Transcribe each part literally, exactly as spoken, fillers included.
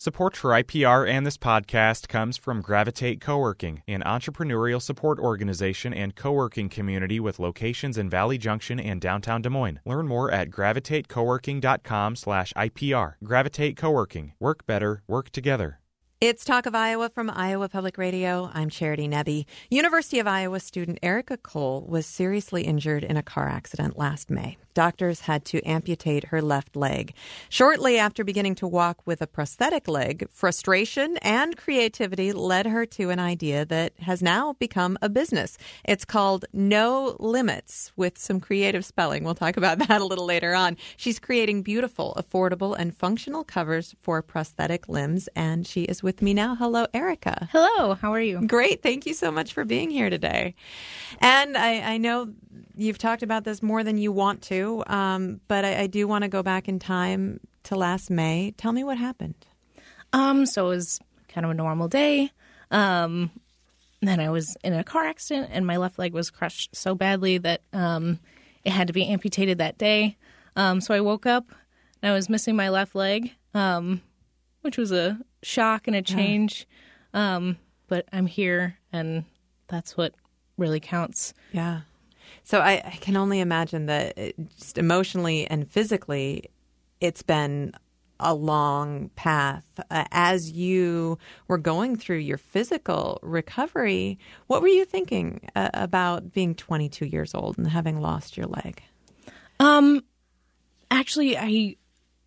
Support for I P R and this podcast comes from Gravitate Coworking, an entrepreneurial support organization and co-working community with locations in Valley Junction and downtown Des Moines. Learn more at gravitate coworking dot com slash I P R. Gravitate Coworking. Work better, work together. It's Talk of Iowa from Iowa Public Radio. I'm Charity Nebbe. University of Iowa student Erica Cole was seriously injured in a car accident last May. Doctors had to amputate her left leg. Shortly after beginning to walk with a prosthetic leg, frustration and creativity led her to an idea that has now become a business. It's called No Limits, with some creative spelling. We'll talk about that a little later on. She's creating beautiful, affordable, and functional covers for prosthetic limbs, and she is with me now. Hello, Erica. Hello. How are you? Great. Thank you so much for being here today. And I, I know you've talked about this more than you want to, um, but I, I do want to go back in time to last May. Tell me what happened. Um, so it was kind of a normal day. Um, then I was in a car accident, and my left leg was crushed so badly that um, it had to be amputated that day. Um, so I woke up, and I was missing my left leg, um, which was a shock and a change. Yeah. Um, but I'm here, and that's what really counts. Yeah. So I, I can only imagine that it, just emotionally and physically, it's been a long path. Uh, as you were going through your physical recovery, what were you thinking uh, about being twenty-two years old and having lost your leg? Um, actually, I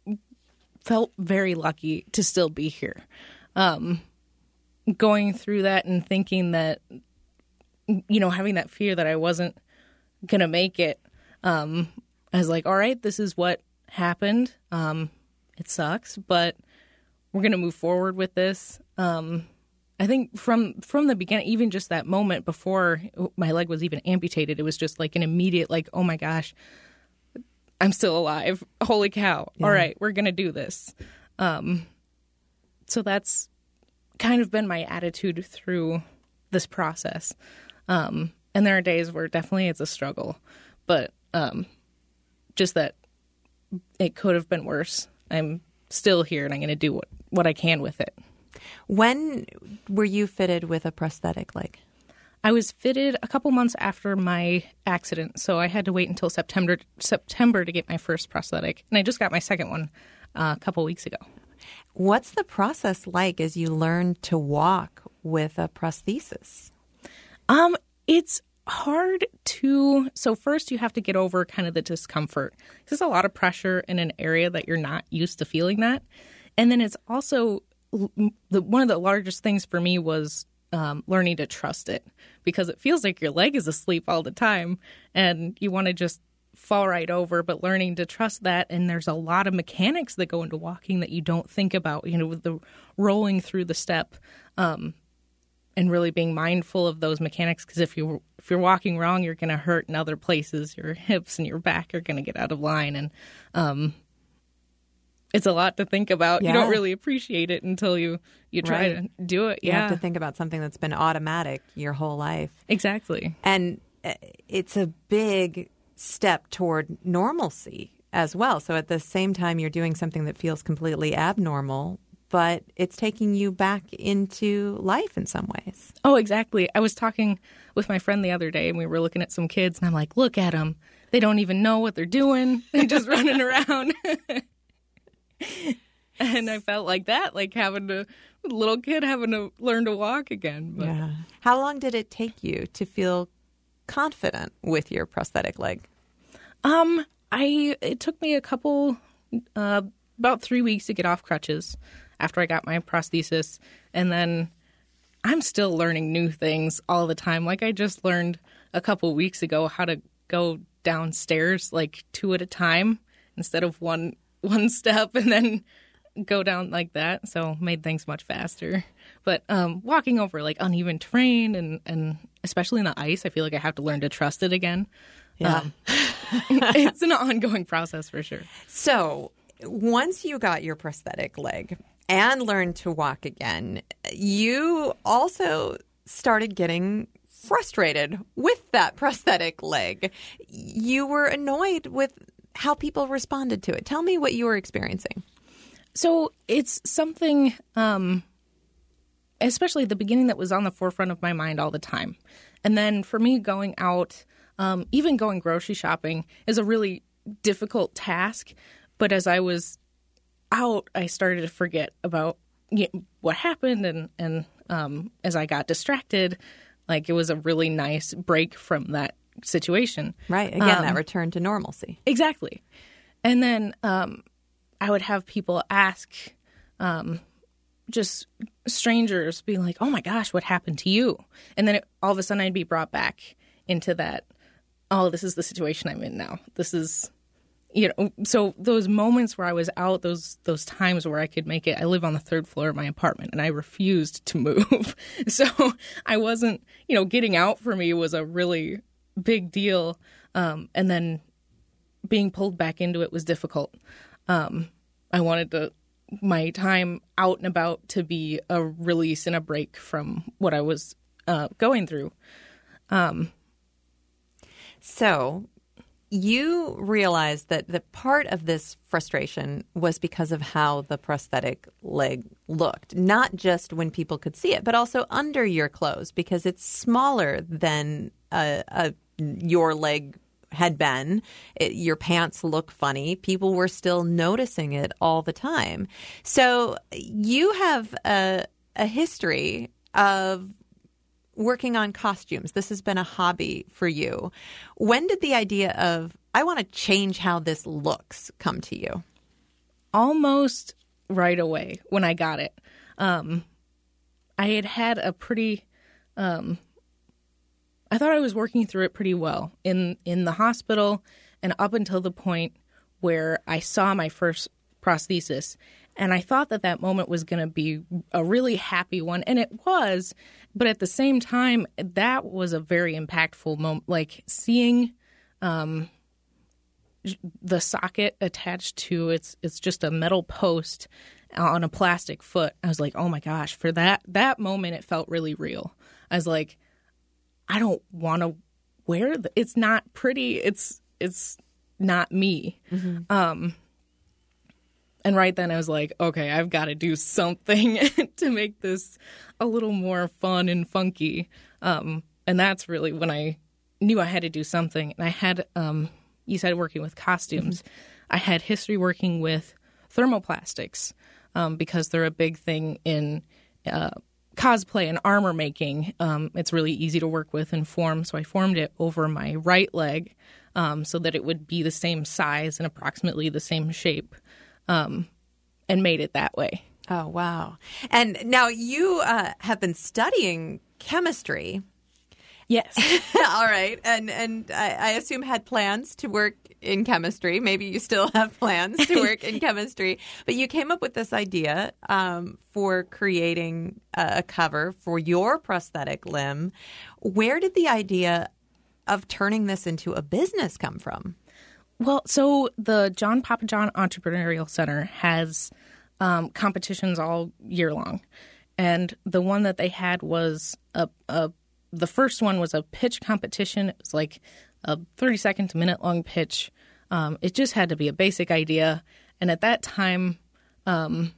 felt very lucky to still be here. Um, going through that and thinking that, you know, having that fear that I wasn't going to make it, um, I was like, all right, this is what happened. Um, it sucks, but we're going to move forward with this. Um, I think from, from the beginning, even just that moment before my leg was even amputated, it was just like an immediate, like, oh my gosh, I'm still alive. Holy cow. Yeah. All right, we're going to do this. Um, so that's kind of been my attitude through this process. Um, and there are days where definitely it's a struggle, but um, just that it could have been worse. I'm still here, and I'm going to do what, what I can with it. When were you fitted with a prosthetic leg? I was fitted a couple months after my accident, so I had to wait until September September to get my first prosthetic, and I just got my second one uh, a couple weeks ago. What's the process like as you learn to walk with a prosthesis? Um, it's hard to, so first you have to get over kind of the discomfort. There's a lot of pressure in an area that you're not used to feeling that. And then it's also, the one of the largest things for me was um, learning to trust it, because it feels like your leg is asleep all the time and you want to just fall right over, but learning to trust that. And there's a lot of mechanics that go into walking that you don't think about, you know, with the rolling through the step, um, and really being mindful of those mechanics, because if you if you're walking wrong, you're going to hurt in other places. Your hips and your back are going to get out of line, and um, it's a lot to think about. Yeah. You don't really appreciate it until you you try right. to do it. You yeah. have to think about something that's been automatic your whole life. Exactly, and it's a big step toward normalcy as well. So at the same time, you're doing something that feels completely abnormal, but it's taking you back into life in some ways. Oh, exactly. I was talking with my friend the other day, and we were looking at some kids, and I'm like, look at them. They don't even know what they're doing. They're just running around. And I felt like that, like having to, a little kid having to learn to walk again. But. Yeah. How long did it take you to feel confident with your prosthetic leg? Um, I it took me a couple, uh, about three weeks to get off crutches after I got my prosthesis. And then I'm still learning new things all the time. Like I just learned a couple weeks ago how to go downstairs like two at a time instead of one one step and then go down like that. So made things much faster. But um, walking over like uneven terrain and, and especially in the ice, I feel like I have to learn to trust it again. Yeah. Um, it's an ongoing process for sure. So once you got your prosthetic leg and learned to walk again, you also started getting frustrated with that prosthetic leg. You were annoyed with how people responded to it. Tell me what you were experiencing. So it's something, um, especially at the beginning, that was on the forefront of my mind all the time. And then for me, going out, um, even going grocery shopping is a really difficult task. But as I was out, I started to forget about you know, what happened. And, and um, as I got distracted, like it was a really nice break from that situation. Right. Again, um, that return to normalcy. Exactly. And then um, I would have people ask, um, just strangers being like, oh my gosh, what happened to you? And then it, all of a sudden I'd be brought back into that, oh, this is the situation I'm in now. This is, you know, so those moments where I was out, those those times where I could make it, I live on the third floor of my apartment and I refused to move. So I wasn't, you know, getting out for me was a really big deal. Um, and then being pulled back into it was difficult. Um, I wanted to, my time out and about to be a release and a break from what I was uh, going through. Um, so you realized that the part of this frustration was because of how the prosthetic leg looked, not just when people could see it, but also under your clothes, because it's smaller than a, a your leg had been. It, your pants look funny. People were still noticing it all the time. So you have a, a history of working on costumes. This has been a hobby for you. When did the idea of, I want to change how this looks, come to you? Almost right away when I got it. Um, I had had a pretty... Um, I thought I was working through it pretty well in, in the hospital and up until the point where I saw my first prosthesis. And I thought that that moment was going to be a really happy one. And it was. But at the same time, that was a very impactful moment. Like seeing um, the socket attached to it's it's just a metal post on a plastic foot. I was like, oh, my gosh, for that that moment, it felt really real. I was like, I don't want to wear the, it's not pretty. It's it's not me. Mm-hmm. Um, and right then I was like, okay, I've got to do something to make this a little more fun and funky. Um, and that's really when I knew I had to do something. And I had, um, you said working with costumes. Mm-hmm. I had history working with thermoplastics um, because they're a big thing in uh cosplay and armor making. Um, it's really easy to work with and form. So I formed it over my right leg um, so that it would be the same size and approximately the same shape um, and made it that way. Oh, wow. And now you uh, have been studying chemistry. Yes. All right. And and I, I assume had plans to work in chemistry. Maybe you still have plans to work in chemistry. But you came up with this idea um, for creating a, a cover for your prosthetic limb. Where did the idea of turning this into a business come from? Well, so the John Papa John Entrepreneurial Center has um, competitions all year long. And the one that they had was a, a the first one was a pitch competition. It was like a thirty second to minute long pitch. Um, it just had to be a basic idea. And at that time, um,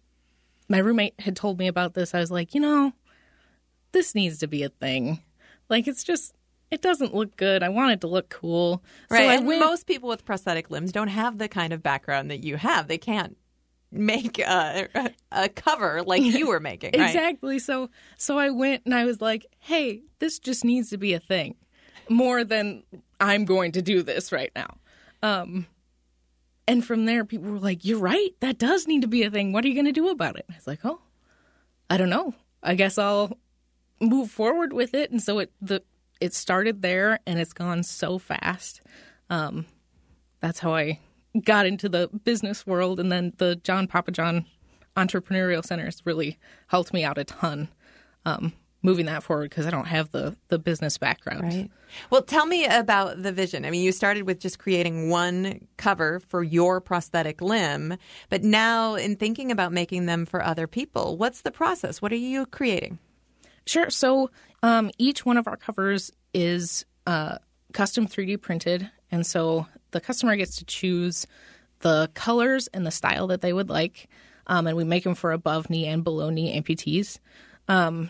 my roommate had told me about this. I was like, you know, this needs to be a thing. Like, it's just, it doesn't look good. I want it to look cool. Right. So I and went, most people with prosthetic limbs don't have the kind of background that you have. They can't make a, a cover like you were making, right? Exactly. So so I went and I was like, hey, this just needs to be a thing more than I'm going to do this right now. Um, and from there, people were like, you're right. That does need to be a thing. What are you going to do about it? I was like, oh, I don't know. I guess I'll move forward with it. And so it the it started there and it's gone so fast. Um, that's how I got into the business world, and then the John Papa John Entrepreneurial Center has really helped me out a ton um, moving that forward because I don't have the, the business background. Right. Well, tell me about the vision. I mean, you started with just creating one cover for your prosthetic limb, but now in thinking about making them for other people, what's the process? What are you creating? Sure. So um, each one of our covers is uh, custom three D printed, and so the customer gets to choose the colors and the style that they would like. um, and we make them for above knee and below knee amputees. Um,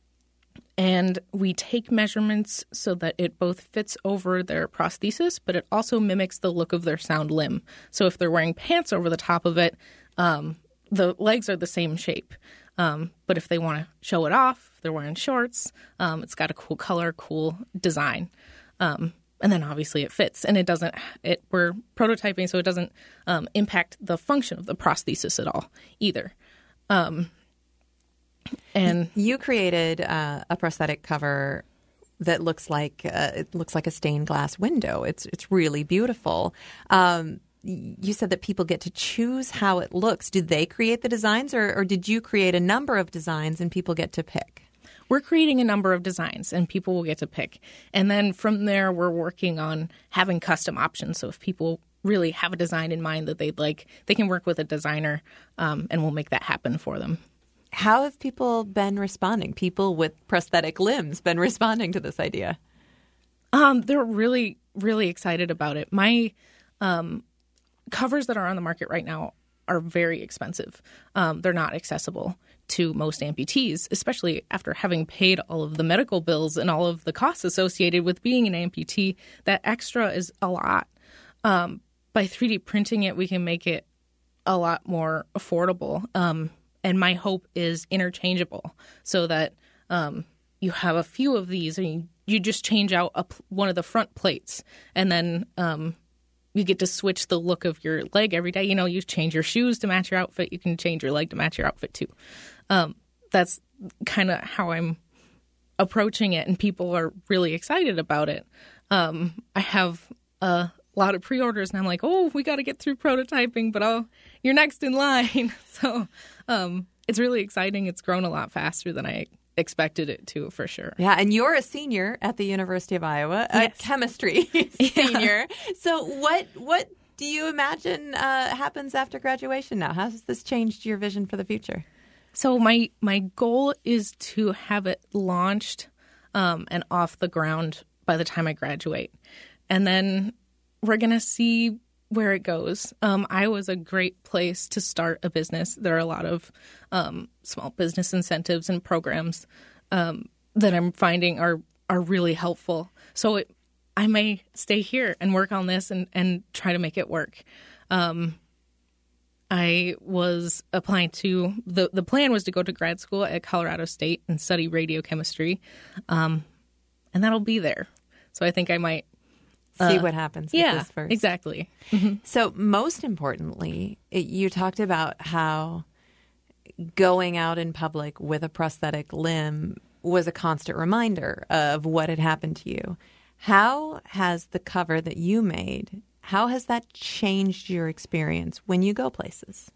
and we take measurements so that it both fits over their prosthesis, but it also mimics the look of their sound limb. So if they're wearing pants over the top of it, um, the legs are the same shape. Um, but if they want to show it off, if they're wearing shorts, um, it's got a cool color, cool design. Um, and then obviously it fits, and it doesn't, it, we're prototyping, so it doesn't um, impact the function of the prosthesis at all either. Um, and you created uh, a prosthetic cover that looks like uh, it looks like a stained glass window. It's it's really beautiful. Um, you said that people get to choose how it looks. Did they create the designs, or, or did you create a number of designs and people get to pick? We're creating a number of designs and people will get to pick. And then from there, we're working on having custom options. So if people really have a design in mind that they'd like, they can work with a designer um, and we'll make that happen for them. How have people been responding? People with prosthetic limbs been responding to this idea? Um, they're really, really excited about it. My um, covers that are on the market right now are very expensive. Um, they're not accessible to most amputees, especially after having paid all of the medical bills and all of the costs associated with being an amputee. That extra is a lot. Um, by three D printing it, we can make it a lot more affordable. Um, and my hope is interchangeable so that um, you have a few of these and you, you just change out a, one of the front plates and then um, you get to switch the look of your leg every day. You know, you change your shoes to match your outfit. You can change your leg to match your outfit too. Um, that's kind of how I'm approaching it, and people are really excited about it. Um, I have a lot of pre-orders, and I'm like, oh, we got to get through prototyping, but I'll, you're next in line. So um, it's really exciting. It's grown a lot faster than I expected it to, for sure. Yeah, and you're a senior at the University of Iowa, a yes. chemistry senior. Yeah. So what what do you imagine uh, happens after graduation now? How has this changed your vision for the future? So my my goal is to have it launched um, and off the ground by the time I graduate. And then we're going to see where it goes. Um, Iowa's a great place to start a business. There are a lot of um, small business incentives and programs um, that I'm finding are, are really helpful. So it, I may stay here and work on this and, and try to make it work. Um, I was applying to, the, the plan was to go to grad school at Colorado State and study radiochemistry. Um, and that'll be there. So I think I might see uh, what happens yeah, with this first. Exactly. Mm-hmm. So most importantly, it, you talked about how going out in public with a prosthetic limb was a constant reminder of what had happened to you. How has the cover that you made, how has that changed your experience when you go places?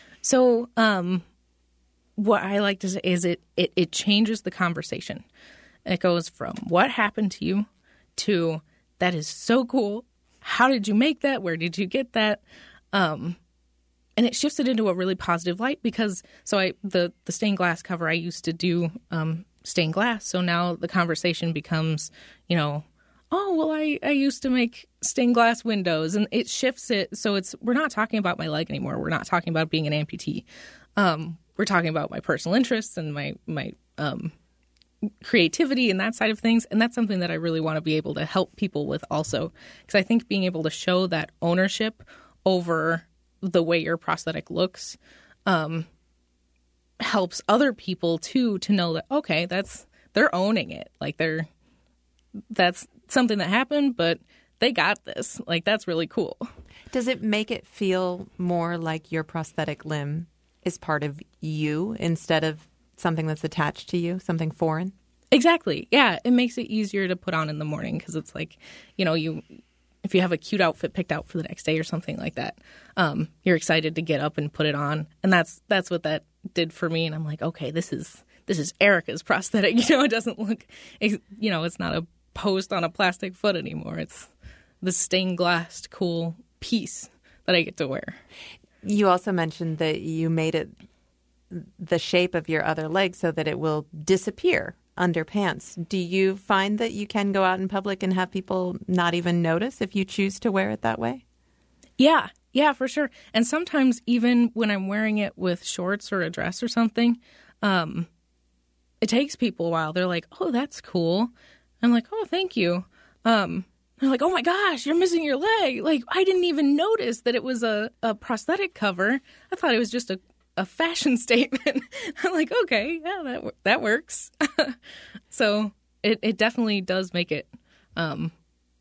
So um, what I like to say is it, it, it changes the conversation. It goes from what happened to you to that is so cool. How did you make that? Where did you get that? Um, and it shifts it into a really positive light because so I the, the stained glass cover, I used to do um, stained glass. So now the conversation becomes, you know, oh, well, I, I used to make stained glass windows. And it shifts it. So it's we're not talking about my leg anymore. We're not talking about being an amputee. Um, we're talking about my personal interests and my, my um creativity and that side of things. And that's something that I really want to be able to help people with also. Because I think being able to show that ownership over the way your prosthetic looks um, helps other people too to know that, okay, that's they're owning it. Like they're that's something that happened, but they got this. Like that's really cool. Does it make it feel more like your prosthetic limb is part of you instead of something that's attached to you, something foreign? Exactly. Yeah. It makes it easier to put on in the morning because it's like, you know, you if you have a cute outfit picked out for the next day or something like that, um, you're excited to get up and put it on. And that's that's what that did for me. And I'm like, okay, this is this is Erica's prosthetic. You know, it doesn't look, you know, it's not a post on a plastic foot anymore. It's the stained glass cool piece that I get to wear. You also mentioned that you made it the shape of your other leg so that it will disappear under pants. Do you find that you can go out in public and have people not even notice if you choose to wear it that way? Yeah. Yeah, for sure. And sometimes even when I'm wearing it with shorts or a dress or something, um, it takes people a while. They're like, oh, that's cool. I'm like, oh, thank you. Um, they're like, oh my gosh, you're missing your leg. Like, I didn't even notice that it was a, a prosthetic cover. I thought it was just a, a fashion statement. I'm like, okay, yeah, that that works. So it, it definitely does make it um,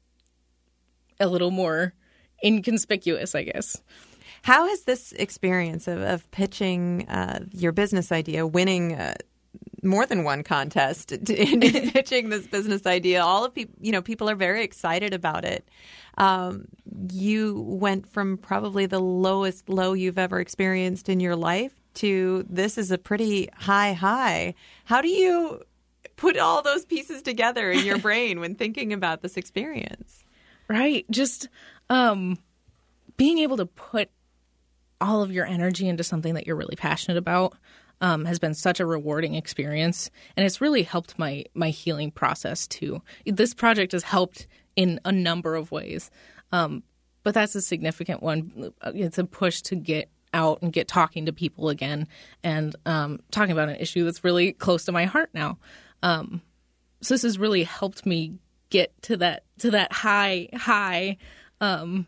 a little more inconspicuous, I guess. How has this experience of, of pitching uh, your business idea, winning uh, more than one contest in pitching this business idea, all of people, you know, people are very excited about it. Um, you went from probably the lowest low you've ever experienced in your life to this is a pretty high high. How do you put all those pieces together in your brain when thinking about this experience? Right. Just um, being able to put all of your energy into something that you're really passionate about um, has been such a rewarding experience. And it's really helped my my healing process, too. This project has helped in a number of ways. Um, but that's a significant one. It's a push to get out and get talking to people again and um, talking about an issue that's really close to my heart now. Um, so this has really helped me get to that to that high high um,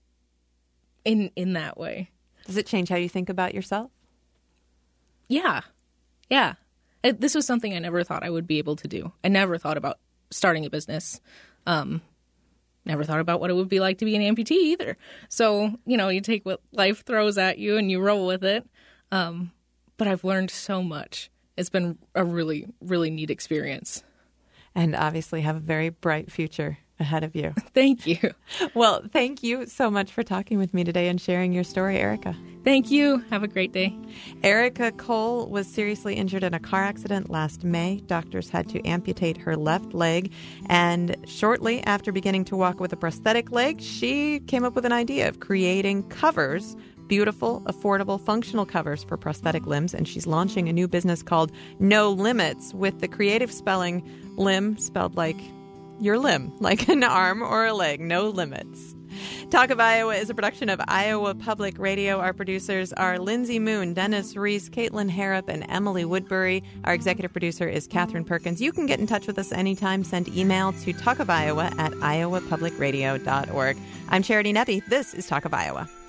in in that way. Does it change how you think about yourself? Yeah, yeah. It, this was something I never thought I would be able to do. I never thought about starting a business. Um, never thought about what it would be like to be an amputee either. So, you know, you take what life throws at you and you roll with it. Um, but I've learned so much. It's been a really, really neat experience. And obviously have a very bright future ahead of you. Thank you. Well, thank you so much for talking with me today and sharing your story, Erica. Thank you. Have a great day. Erica Cole was seriously injured in a car accident last May. Doctors had to amputate her left leg. And shortly after beginning to walk with a prosthetic leg, she came up with an idea of creating covers, beautiful, affordable, functional covers for prosthetic limbs. And she's launching a new business called No Limits, with the creative spelling limb spelled like your limb, like an arm or a leg. No limits. Talk of Iowa is a production of Iowa Public Radio. Our producers are Lindsay Moon, Dennis Reese, Caitlin Harrop, and Emily Woodbury. Our executive producer is Catherine Perkins. You can get in touch with us anytime. Send email to talkofiowa at iowa public radio dot org. I'm Charity Nebbe. This is Talk of Iowa.